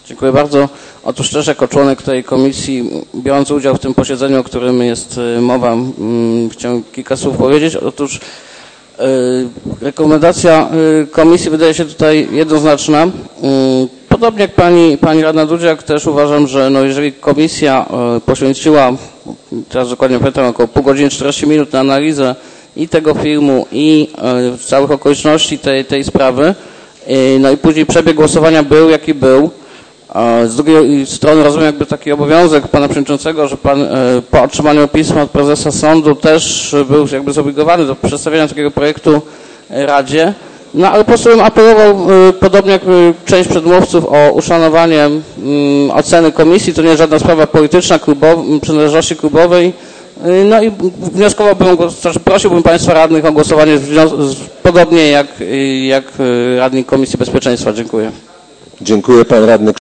Dziękuję bardzo. Otóż też jako członek tej komisji, biorąc udział w tym posiedzeniu, o którym jest mowa, chciałem kilka słów powiedzieć. Otóż rekomendacja komisji wydaje się tutaj jednoznaczna. Podobnie jak pani radna Dudziak, też uważam, że jeżeli komisja poświęciła, teraz dokładnie pamiętam, około pół godziny, 40 minut na analizę i tego filmu, i całych okoliczności tej sprawy, no i później przebieg głosowania był jaki był. Z drugiej strony rozumiem jakby taki obowiązek pana przewodniczącego, że pan po otrzymaniu pisma od prezesa sądu też był jakby zobligowany do przedstawienia takiego projektu Radzie. No ale po prostu bym apelował, podobnie jak część przedmówców, o uszanowanie oceny komisji. To nie jest żadna sprawa polityczna, przynależności klubowej. No i wnioskowałbym, prosiłbym państwa radnych o głosowanie podobnie jak radni Komisji Bezpieczeństwa. Dziękuję. Dziękuję, pan radny.